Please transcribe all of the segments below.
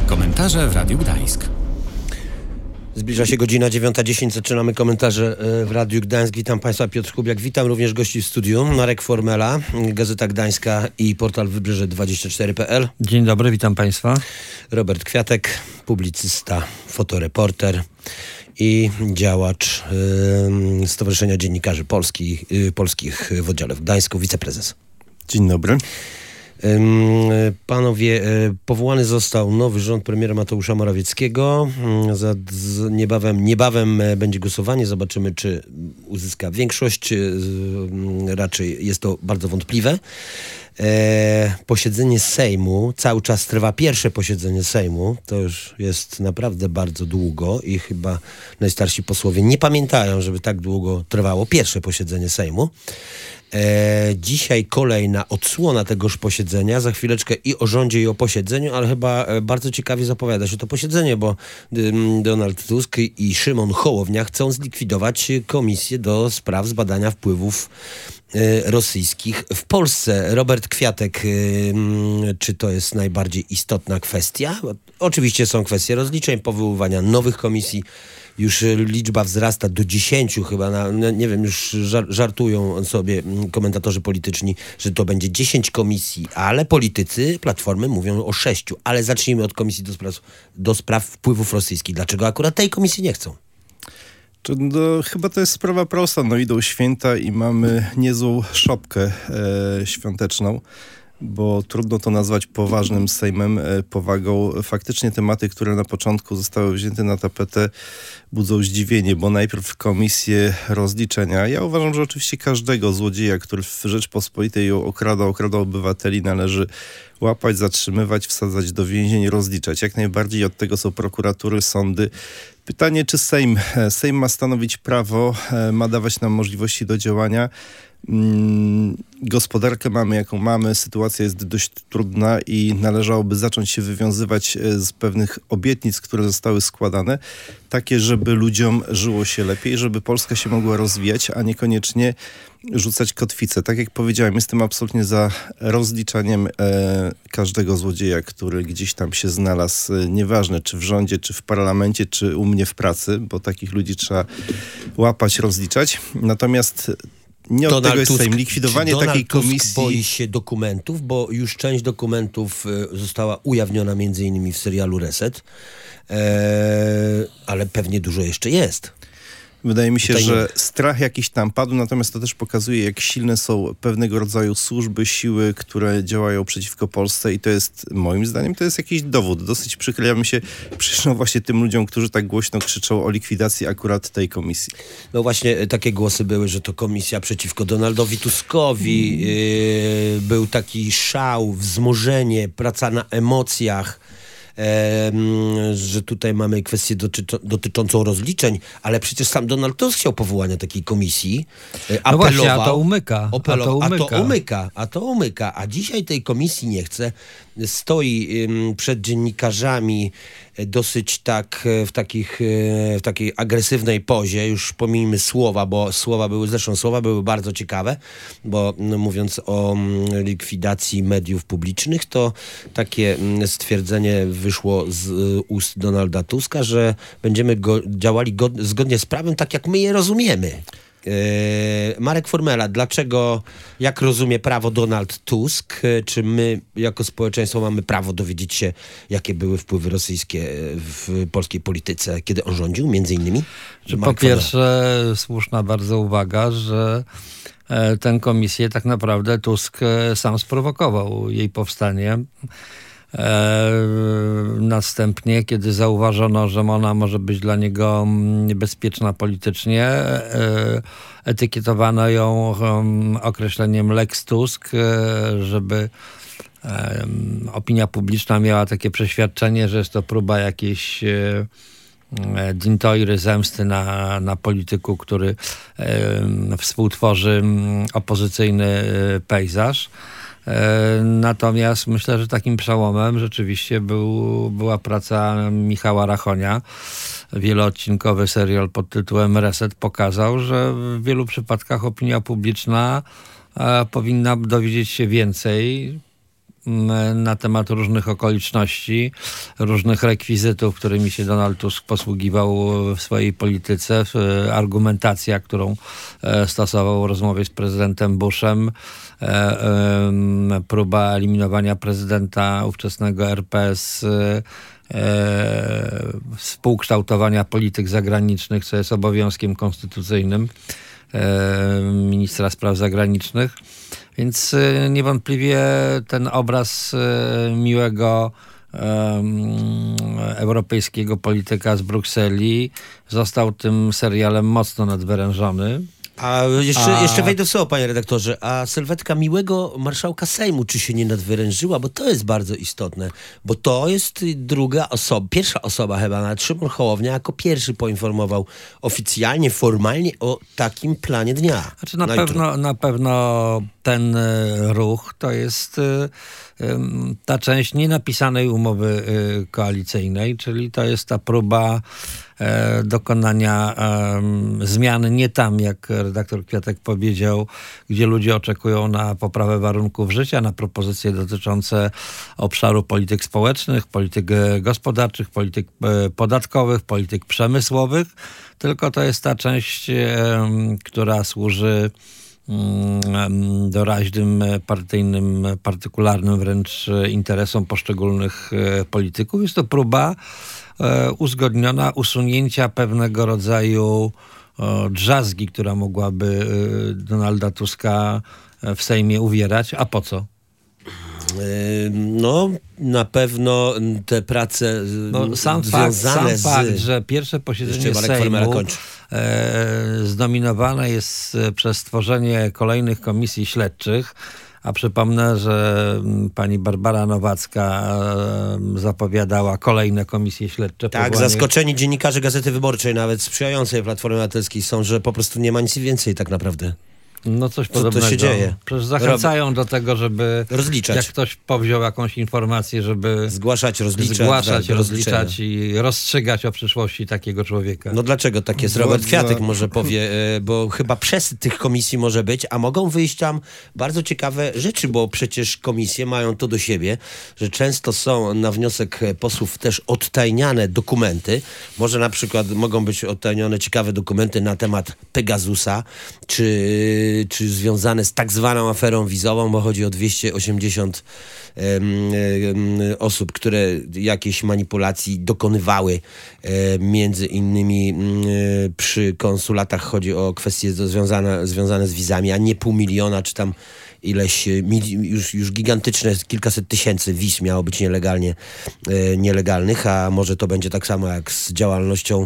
Komentarze w Radiu Gdańsk. Zbliża się godzina 9:10. Zaczynamy komentarze w Radiu Gdańsk. Witam Państwa, Piotr Kubiak. Witam również gości w studiu. Marek Formela, Gazeta Gdańska i portal Wybrzeże24.pl. Dzień dobry, witam Państwa. Robert Kwiatek, publicysta, fotoreporter i działacz Stowarzyszenia Dziennikarzy Polskich w oddziale w Gdańsku, wiceprezes. Dzień dobry. Panowie, powołany został nowy rząd premiera Mateusza Morawieckiego. Niebawem będzie głosowanie. Zobaczymy, czy uzyska większość. Raczej jest to bardzo wątpliwe. Posiedzenie Sejmu, cały czas trwa pierwsze posiedzenie Sejmu. To już jest naprawdę bardzo długo i chyba najstarsi posłowie nie pamiętają, żeby tak długo trwało pierwsze posiedzenie Sejmu. Dzisiaj kolejna odsłona tegoż posiedzenia, za chwileczkę i o rządzie, i o posiedzeniu, ale chyba bardzo ciekawie zapowiada się to posiedzenie, bo Donald Tusk i Szymon Hołownia chcą zlikwidować komisję do spraw zbadania wpływów rosyjskich w Polsce. Robert Kwiatek, czy to jest najbardziej istotna kwestia? Oczywiście są kwestie rozliczeń, powoływania nowych komisji. Już liczba wzrasta do 10 chyba, nie wiem, już żartują sobie komentatorzy polityczni, że to będzie 10 komisji, ale politycy Platformy mówią o 6. Ale zacznijmy od komisji do spraw wpływów rosyjskich. Dlaczego akurat tej komisji nie chcą? Chyba to jest sprawa prosta. Idą święta i mamy niezłą szopkę świąteczną, bo trudno to nazwać poważnym Sejmem, powagą. Faktycznie tematy, które na początku zostały wzięte na tapetę, budzą zdziwienie, bo najpierw komisję rozliczenia. Ja uważam, że oczywiście każdego złodzieja, który w Rzeczpospolitej ją okrada obywateli, należy łapać, zatrzymywać, wsadzać do więzień, rozliczać. Jak najbardziej od tego są prokuratury, sądy. Pytanie, czy Sejm ma stanowić prawo, ma dawać nam możliwości do działania. Gospodarkę mamy jaką mamy, sytuacja jest dość trudna i należałoby zacząć się wywiązywać z pewnych obietnic, które zostały składane, takie, żeby ludziom żyło się lepiej, żeby Polska się mogła rozwijać, a niekoniecznie rzucać kotwicę. Tak jak powiedziałem, jestem absolutnie za rozliczaniem każdego złodzieja, który gdzieś tam się znalazł, nieważne czy w rządzie, czy w parlamencie, czy u mnie w pracy, bo takich ludzi trzeba łapać, rozliczać. Natomiast nie od tego jest Sejm. Likwidowanie takiej komisji... Tusk boi się dokumentów, bo już część dokumentów została ujawniona między innymi w serialu Reset, ale pewnie dużo jeszcze jest. Wydaje mi się, że strach jakiś tam padł, natomiast to też pokazuje, jak silne są pewnego rodzaju służby, siły, które działają przeciwko Polsce i to jest, moim zdaniem, to jest jakiś dowód. Dosyć przykry. Ja bym się przyjrzał właśnie tym ludziom, którzy tak głośno krzyczą o likwidacji akurat tej komisji. No właśnie takie głosy były, że to komisja przeciwko Donaldowi Tuskowi. Był taki szał, wzmożenie, praca na emocjach. Że tutaj mamy kwestię dotyczącą rozliczeń, ale przecież sam Donald Tusk chciał powołania takiej komisji. No właśnie, a to umyka. A dzisiaj tej komisji nie chce. Stoi przed dziennikarzami dosyć tak w takiej agresywnej pozie. Już pomijmy słowa, bo słowa były bardzo ciekawe, bo mówiąc o likwidacji mediów publicznych, to takie stwierdzenie wyszło z ust Donalda Tuska, że będziemy działali zgodnie z prawem, tak jak my je rozumiemy. Marek Formela, jak rozumie prawo Donald Tusk? Czy my jako społeczeństwo mamy prawo dowiedzieć się, jakie były wpływy rosyjskie w polskiej polityce, kiedy on rządził, między innymi? Po pierwsze, słuszna bardzo uwaga, że tę komisję tak naprawdę Tusk sam sprowokował jej powstanie. Następnie, kiedy zauważono, że ona może być dla niego niebezpieczna politycznie, etykietowano ją określeniem Lex Tusk, żeby opinia publiczna miała takie przeświadczenie, że jest to próba jakiejś dintoiry, zemsty na polityku, który współtworzy opozycyjny pejzaż. Natomiast myślę, że takim przełomem rzeczywiście była praca Michała Rachonia. Wieloodcinkowy serial pod tytułem Reset pokazał, że w wielu przypadkach opinia publiczna powinna dowiedzieć się więcej na temat różnych okoliczności, różnych rekwizytów, którymi się Donald Tusk posługiwał w swojej polityce, argumentacja, którą stosował w rozmowie z prezydentem Bushem, próba eliminowania prezydenta ówczesnego RP z współkształtowania polityk zagranicznych, co jest obowiązkiem konstytucyjnym ministra spraw zagranicznych. Więc niewątpliwie ten obraz miłego europejskiego polityka z Brukseli został tym serialem mocno nadwyrężony. A jeszcze wejdę w słowo, panie redaktorze. A sylwetka miłego marszałka Sejmu czy się nie nadwyrężyła? Bo to jest bardzo istotne. Bo to jest pierwsza osoba chyba, nawet Szymon Hołownia jako pierwszy poinformował oficjalnie, formalnie o takim planie dnia. Znaczy na pewno ten ruch to jest ta część nienapisanej umowy koalicyjnej, czyli to jest ta próba dokonania zmiany nie tam, jak redaktor Kwiatek powiedział, gdzie ludzie oczekują na poprawę warunków życia, na propozycje dotyczące obszaru polityk społecznych, polityk gospodarczych, polityk podatkowych, polityk przemysłowych, tylko to jest ta część, która służy doraźnym, partyjnym, partykularnym wręcz interesom poszczególnych polityków. Jest to próba uzgodniona usunięcia pewnego rodzaju drzazgi, która mogłaby Donalda Tuska w Sejmie uwierać. A po co? No, na pewno te prace związane sam fakt, że pierwsze posiedzenie Sejmu zdominowane jest przez stworzenie kolejnych komisji śledczych, a przypomnę, że pani Barbara Nowacka zapowiadała kolejne komisje śledcze. Tak, zaskoczeni dziennikarze Gazety Wyborczej, nawet sprzyjającej Platformie Obywatelskiej, są, że po prostu nie ma nic więcej tak naprawdę. No coś podobnego. To się dzieje. Przecież zachęcają do tego, żeby rozliczać. Jak ktoś powziął jakąś informację, żeby zgłaszać, rozliczać i rozstrzygać o przyszłości takiego człowieka. No dlaczego tak jest? Robert Kwiatek może powie, bo chyba przez tych komisji może być, a mogą wyjść tam bardzo ciekawe rzeczy, bo przecież komisje mają to do siebie, że często są na wniosek posłów też odtajniane dokumenty. Może na przykład mogą być odtajnione ciekawe dokumenty na temat Pegasusa, czy związane z tak zwaną aferą wizową, bo chodzi o 280 osób, które jakieś manipulacji dokonywały, między innymi przy konsulatach. Chodzi o kwestie związane z wizami, a nie 500 000, czy tam ileś już gigantyczne, kilkaset tysięcy wiz miało być nielegalnych, a może to będzie tak samo jak z działalnością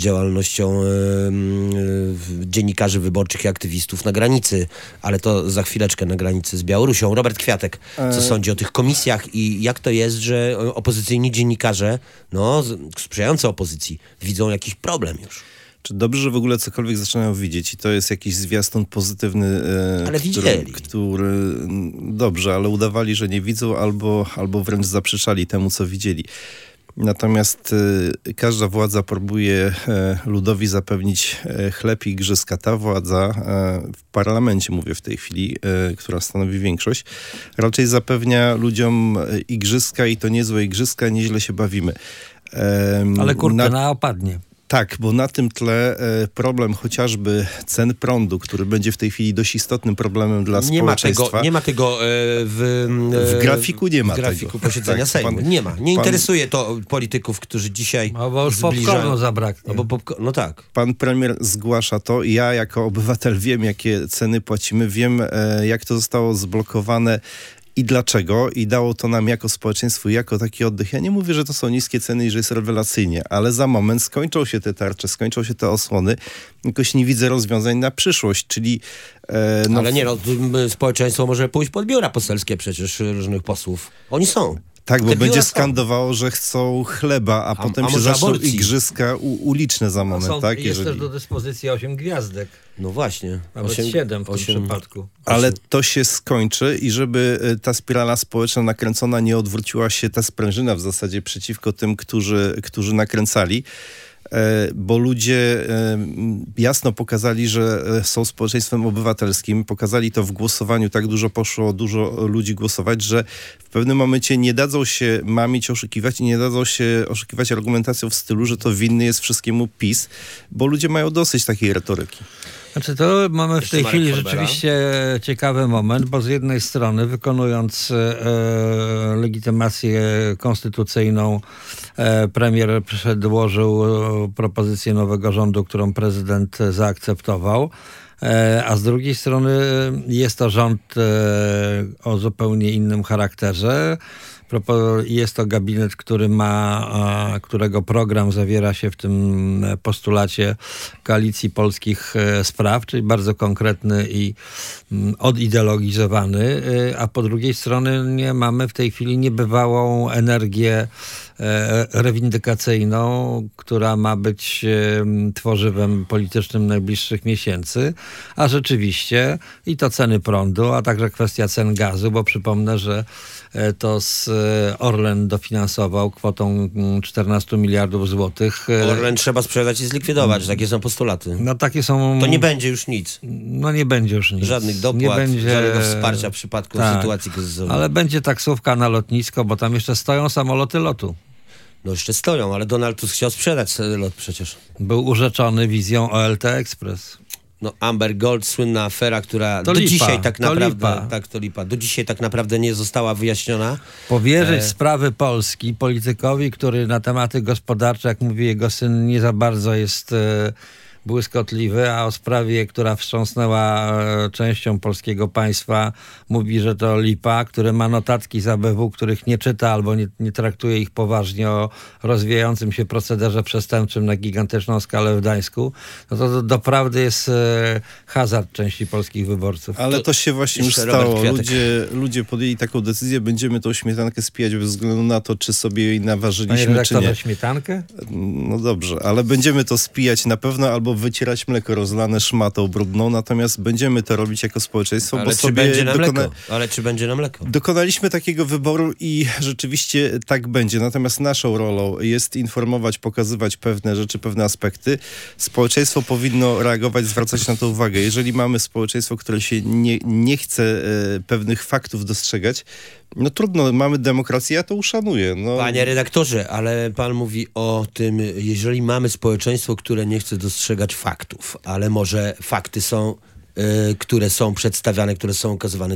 dziennikarzy wyborczych i aktywistów na granicy, ale to za chwileczkę, na granicy z Białorusią. Robert Kwiatek, co sądzi o tych komisjach i jak to jest, że opozycyjni dziennikarze, sprzyjający opozycji, widzą jakiś problem już? Czy dobrze, że w ogóle cokolwiek zaczynają widzieć i to jest jakiś zwiastun pozytywny, ale który dobrze, ale udawali, że nie widzą albo wręcz zaprzeczali temu, co widzieli. Natomiast każda władza próbuje ludowi zapewnić chleb i igrzyska. Ta władza w parlamencie, mówię w tej chwili, która stanowi większość, raczej zapewnia ludziom igrzyska i to niezłe igrzyska, nieźle się bawimy. Ale kurtyna opadnie. Tak, bo na tym tle problem chociażby cen prądu, który będzie w tej chwili dość istotnym problemem dla społeczeństwa. Nie ma tego w grafiku nie ma w grafiku tego. Posiedzenia Sejmu. Nie ma. Nie interesuje to polityków, którzy dzisiaj bo już popcornu zabraknie. No tak. Pan premier zgłasza to. Ja jako obywatel wiem, jakie ceny płacimy. Wiem, jak to zostało zblokowane i dlaczego. I dało to nam jako społeczeństwu, jako taki oddech. Ja nie mówię, że to są niskie ceny i że jest rewelacyjnie, ale za moment skończą się te tarcze, skończą się te osłony. Jakoś nie widzę rozwiązań na przyszłość, czyli... Ale nie, społeczeństwo może pójść pod biura poselskie przecież różnych posłów. Oni są. Tak, bo będzie skandowało, że chcą chleba, a potem się zaczną igrzyska uliczne za moment. Tak? Jest też do dyspozycji 8 gwiazdek. No właśnie. Nawet 7 w tym przypadku. Ale to się skończy i żeby ta spirala społeczna nakręcona nie odwróciła się, ta sprężyna w zasadzie przeciwko tym, którzy nakręcali, bo ludzie jasno pokazali, że są społeczeństwem obywatelskim. Pokazali to w głosowaniu. Tak poszło dużo ludzi głosować, że w pewnym momencie nie dadzą się mamić, oszukiwać i nie dadzą się oszukiwać argumentacją w stylu, że to winny jest wszystkiemu PiS, bo ludzie mają dosyć takiej retoryki. Znaczy to mamy w tej chwili rzeczywiście ciekawy moment, bo z jednej strony wykonując legitymację konstytucyjną premier przedłożył propozycję nowego rządu, którą prezydent zaakceptował, a z drugiej strony jest to rząd o zupełnie innym charakterze. Jest to gabinet, którego program zawiera się w tym postulacie Koalicji Polskich Spraw, czyli bardzo konkretny i odideologizowany, a po drugiej stronie mamy w tej chwili niebywałą energię rewindykacyjną, która ma być tworzywem politycznym najbliższych miesięcy, a rzeczywiście i to ceny prądu, a także kwestia cen gazu, bo przypomnę, że to Orlen dofinansował kwotą 14 miliardów złotych. Orlen trzeba sprzedać i zlikwidować, takie są postulaty. No takie są... To nie będzie już nic. No nie będzie już nic. Żadnych dopłat, żadnego wsparcia w przypadku sytuacji kryzysowej. Ale będzie taksówka na lotnisko, bo tam jeszcze stoją samoloty lotu. No jeszcze stoją, ale Donald Tusk chciał sprzedać lot przecież. Był urzeczony wizją OLT Express. No Amber Gold, słynna afera, która to do lipa, dzisiaj tak naprawdę... lipa. Tak, to lipa. Do dzisiaj tak naprawdę nie została wyjaśniona. Powierzyć sprawy Polski politykowi, który na tematy gospodarcze, jak mówi jego syn, nie za bardzo jest błyskotliwy, a o sprawie, która wstrząsnęła częścią polskiego państwa, mówi, że to lipa, który ma notatki z ABW, których nie czyta albo nie traktuje ich poważnie o rozwijającym się procederze przestępczym na gigantyczną skalę w Gdańsku, no to doprawdy jest hazard części polskich wyborców. Ale to się właśnie już stało. Ludzie podjęli taką decyzję, będziemy tą śmietankę spijać bez względu na to, czy sobie jej naważyliśmy, czy nie. Śmietankę? No dobrze, ale będziemy to spijać na pewno, albo wycierać mleko rozlane szmatą brudną, natomiast będziemy to robić jako społeczeństwo, ale bo sobie Ale czy będzie na mleko? Dokonaliśmy takiego wyboru i rzeczywiście tak będzie. Natomiast naszą rolą jest informować, pokazywać pewne rzeczy, pewne aspekty. Społeczeństwo powinno reagować, zwracać na to uwagę. Jeżeli mamy społeczeństwo, które się nie chce pewnych faktów dostrzegać, no trudno, mamy demokrację, ja to uszanuję. No. Panie redaktorze, ale pan mówi o tym, jeżeli mamy społeczeństwo, które nie chce dostrzegać faktów, ale może fakty są, które są przedstawiane, które są okazywane,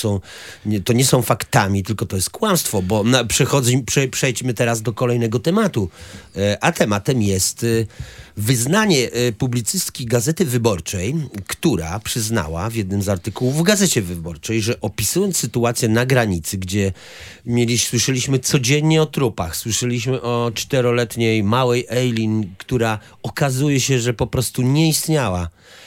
to nie są faktami, tylko to jest kłamstwo, bo przejdźmy teraz do kolejnego tematu, a tematem jest wyznanie publicystki Gazety Wyborczej, która przyznała w jednym z artykułów w Gazecie Wyborczej, że opisując sytuację na granicy, gdzie słyszeliśmy codziennie o trupach, słyszeliśmy o 4-letniej małej Eileen, która okazuje się, że po prostu nie istniała.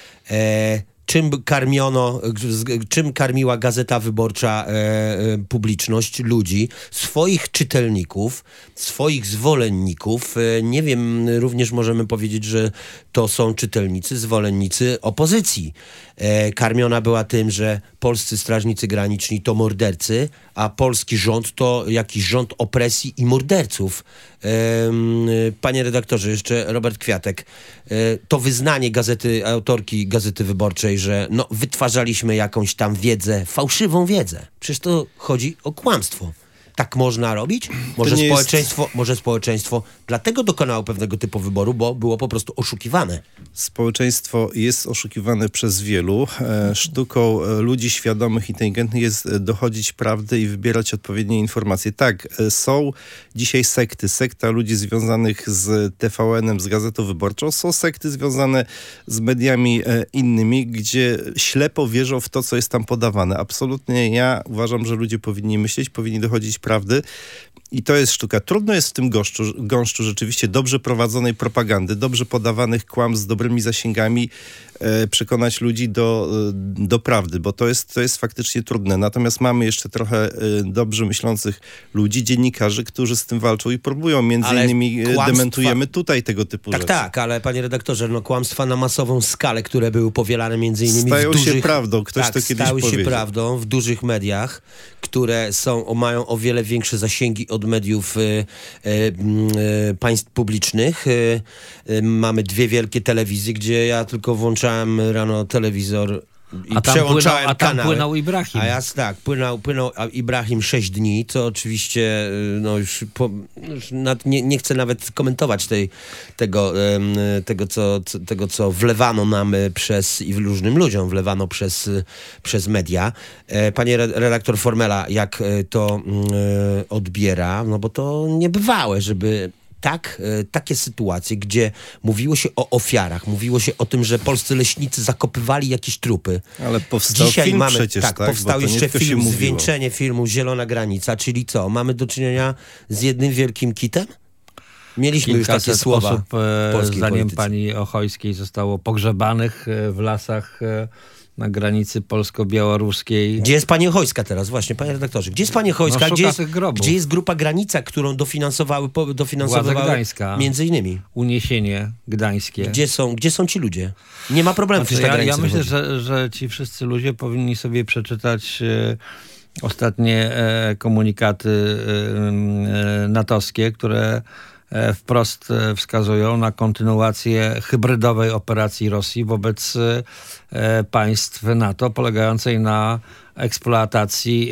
Czym karmiła Gazeta Wyborcza publiczność, ludzi, swoich czytelników, swoich zwolenników. Nie wiem, również możemy powiedzieć, że to są czytelnicy, zwolennicy opozycji. Karmiona była tym, że polscy strażnicy graniczni to mordercy, a polski rząd to jakiś rząd opresji i morderców. Panie redaktorze, jeszcze Robert Kwiatek, to wyznanie autorki Gazety Wyborczej, że wytwarzaliśmy jakąś tam wiedzę, fałszywą wiedzę. Przecież to chodzi o kłamstwo. Tak można robić? Może społeczeństwo dlatego dokonało pewnego typu wyboru, bo było po prostu oszukiwane. Społeczeństwo jest oszukiwane przez wielu. Sztuką ludzi świadomych, inteligentnych jest dochodzić prawdy i wybierać odpowiednie informacje. Tak, są dzisiaj sekty. Sekta ludzi związanych z TVN-em, z Gazetą Wyborczą. Są sekty związane z mediami innymi, gdzie ślepo wierzą w to, co jest tam podawane. Absolutnie ja uważam, że ludzie powinni myśleć, powinni dochodzić prawdy i to jest sztuka. Trudno jest w tym gąszczu rzeczywiście dobrze prowadzonej propagandy, dobrze podawanych kłamstw z dobrymi zasięgami przekonać ludzi do prawdy, bo to jest faktycznie trudne. Natomiast mamy jeszcze trochę dobrze myślących ludzi, dziennikarzy, którzy z tym walczą i próbują. Między innymi dementujemy tutaj tego typu rzeczy. Tak, ale panie redaktorze, kłamstwa na masową skalę, które były powielane między innymi stają się prawdą. Ktoś to kiedyś powiedział. Stały się prawdą w dużych mediach, które mają o wiele większe zasięgi od od mediów państw publicznych. Mamy 2 wielkie telewizje, gdzie ja tylko włączałem rano telewizor i przełączałem kanały. Płynął Ibrahim. A ja tak, płynął Ibrahim 6 dni, co oczywiście nie chcę nawet komentować tego, co wlewano nam i różnym ludziom wlewano przez media. Panie redaktor Formela, jak to odbiera? No bo to niebywałe, żeby takie sytuacje, gdzie mówiło się o ofiarach, mówiło się o tym, że polscy leśnicy zakopywali jakieś trupy. Ale powstał film przecież, tak? Powstał jeszcze film, zwieńczenie filmu Zielona Granica, czyli co? Mamy do czynienia z jednym wielkim kitem? Mieliśmy już takie słowa osób, polskiej zanim polityce. pani Ochojskiej zostało pogrzebanych w lasach na granicy polsko-białoruskiej. Gdzie jest pani Ochojska teraz? Właśnie, panie redaktorze. Gdzie jest pani Ochojska? Gdzie jest grupa Granica, którą dofinansowały między innymi? Uniesienie gdańskie. Gdzie są ci ludzie? Nie ma problemu. Ja myślę, że ci wszyscy ludzie powinni sobie przeczytać ostatnie komunikaty natowskie, które wprost wskazują na kontynuację hybrydowej operacji Rosji wobec państw NATO, polegającej na eksploatacji,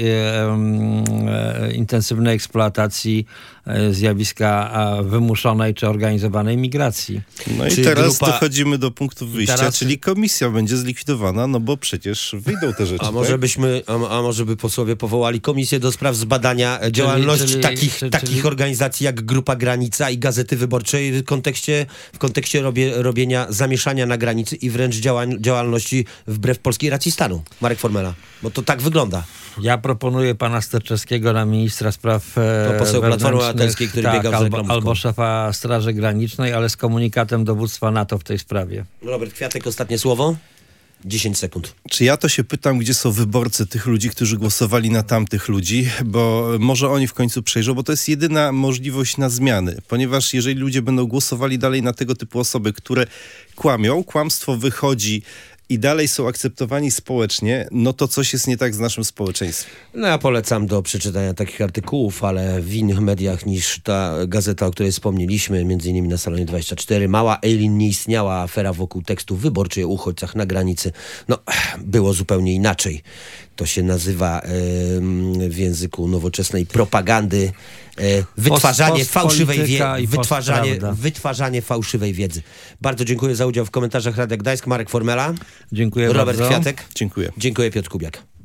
intensywnej eksploatacji zjawiska wymuszonej czy organizowanej migracji. No i teraz dochodzimy do punktu wyjścia, czyli komisja będzie zlikwidowana, no bo przecież wyjdą te rzeczy. A może by posłowie powołali komisję do spraw zbadania działalności takich organizacji jak Grupa Granica i Gazety Wyborczej w kontekście robienia zamieszania na granicy i wręcz działalności wbrew polskiej racji stanu. Marek Formela. Bo to tak wygląda. Ja proponuję pana Sterczewskiego na ministra spraw poseł Platformy Obywatelskiej, który biegał z reklamówką. Albo szefa Straży Granicznej, ale z komunikatem dowództwa NATO w tej sprawie. Robert Kwiatek, ostatnie słowo. 10 sekund. Czy ja to się pytam, gdzie są wyborcy tych ludzi, którzy głosowali na tamtych ludzi, bo może oni w końcu przejrzą, bo to jest jedyna możliwość na zmiany, ponieważ jeżeli ludzie będą głosowali dalej na tego typu osoby, które kłamią, kłamstwo wychodzi i dalej są akceptowani społecznie, no to coś jest nie tak z naszym społeczeństwem. No ja polecam do przeczytania takich artykułów, ale w innych mediach niż ta gazeta, o której wspomnieliśmy, między innymi na Salonie 24. Mała Eileen nie istniała, afera wokół tekstów wyborczych o uchodźcach na granicy. No, było zupełnie inaczej. To się nazywa w języku nowoczesnej propagandy wytwarzanie fałszywej wiedzy. Bardzo dziękuję za udział w komentarzach Radia Gdańsk. Marek Formela. Dziękuję Robert bardzo. Kwiatek. Dziękuję. Dziękuję, Piotr Kubiak.